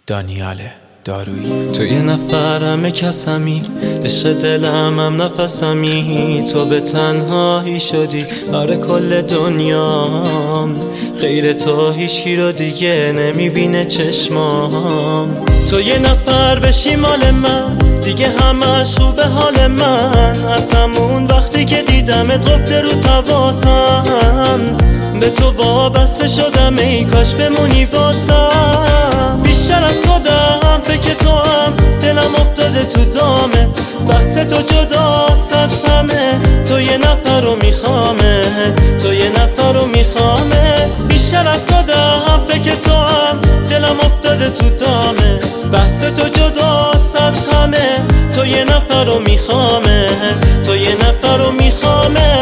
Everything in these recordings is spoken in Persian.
دانیال دارویی. تو یه نفر همه کسمی، عشق دلم هم نفسمی. تو به تنهایی شدی آره کل دنیام، غیر تو هیچکی رو دیگه نمیبینه چشمام. تو یه نفر بشی مال من، دیگه همش خوبه حال من. از همون وقتی که دیدمت قفل رو تواسم، به تو وابسته شدم ای کاش بمونی واسم. بیشتر از خودم فکر تو هم دلم افتاده تو دامه، بحث تو جداست از همه. تو یه نفر رو میخوامه، تو یه نفر رو میخوامه. بیشتر از خودم فکر تو هم دلم افتاده تو دامه، بحث تو جداست از همه. تو یه نفر رو میخوامه، تو یه نفر رو میخوامه.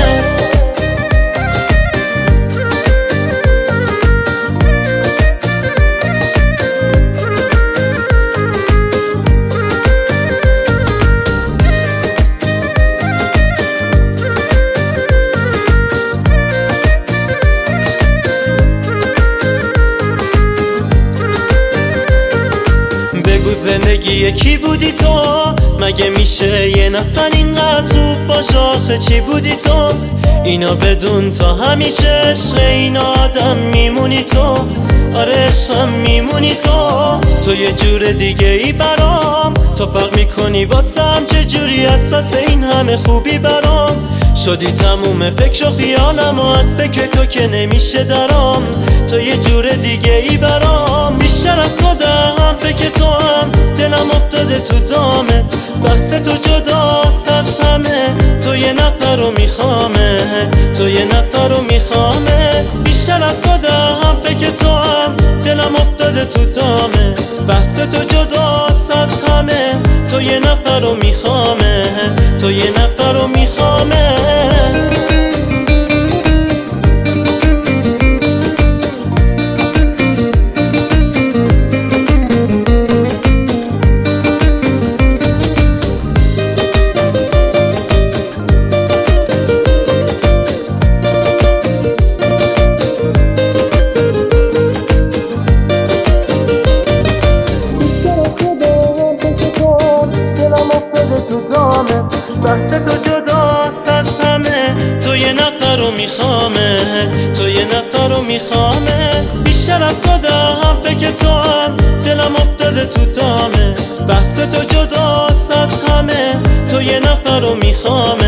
زندگی یکی بودی تو، مگه میشه یه نفر اینقدر خوب باشه؟ آخه چی بودی تو؟ اینا بدون تا همیشه عشق این آدم میمونی تو. آره عشقم میمونی تو. تو یه جور دیگه ای برام، تو فرق میکنی واسم چه جوری از پس این همه خوبی برام. شدی تموم فکر و خیالم و از فکر تو که نمیشه درام. تو یه جور دیگه ای برام، بیشتر از خودم فکر تو هم دلم افتاده تو دامه، بحث تو جداست از همه. تو یه نفر رو میخوامه، تو یه نفر رو میخوامه. بیشتر از خودم فکر تو هم دلم افتاده تو دامه، بحث تو جداست از همه. تو یه نفر رو میخوامه، تو یه نفر رو میخوامه. بحث تو جداست از همه. تو یه نفر رو میخوامه، تو یه نفر رو میخوامه. بیشتر از خودم فکر تو هم دلم افتاده تو دامه، بحث تو جداست از همه. تو یه نفر رو میخوامه.